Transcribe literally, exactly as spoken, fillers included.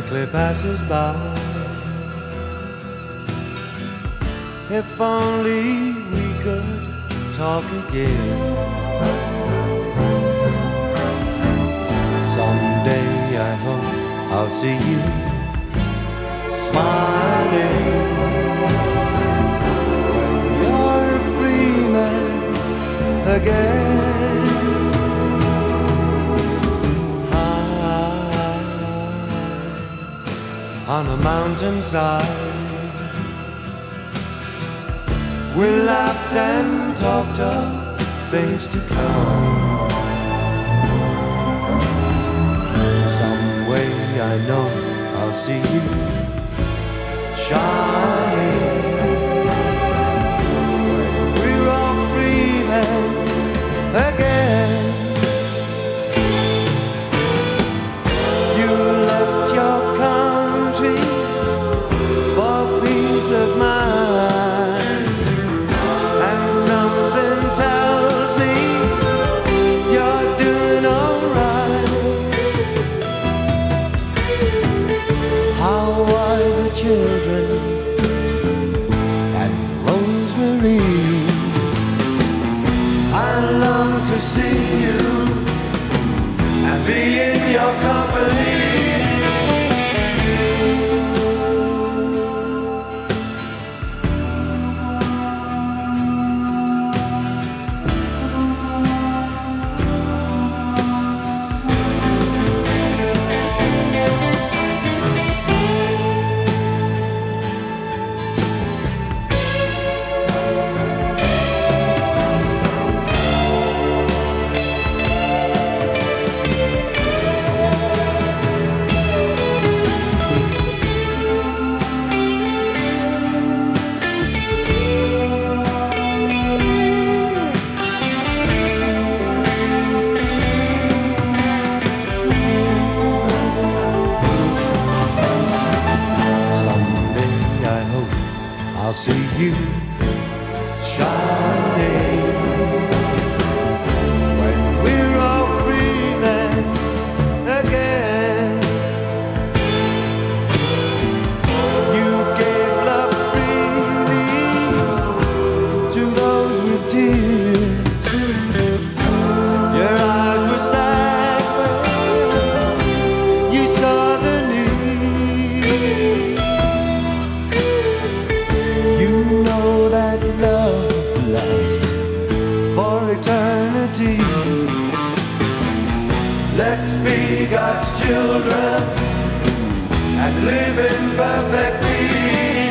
quickly passes by. If only we could talk again. Someday I hope I'll see you smiling when you're a free man again. High on a mountainside, we laughed and talked of things to come. Some way I know I'll see you shining when we're all free men again. You left your country for peace of mind, and something tells me you're doing alright. How are the children and Rosemary? I long to see you and be in your company. I'll see you shining when we're all free men again. You gave love freely to those with tears. Your eyes were sad when you saw the need. You know that love lasts for eternity. Let's be God's children and live in perfect peace.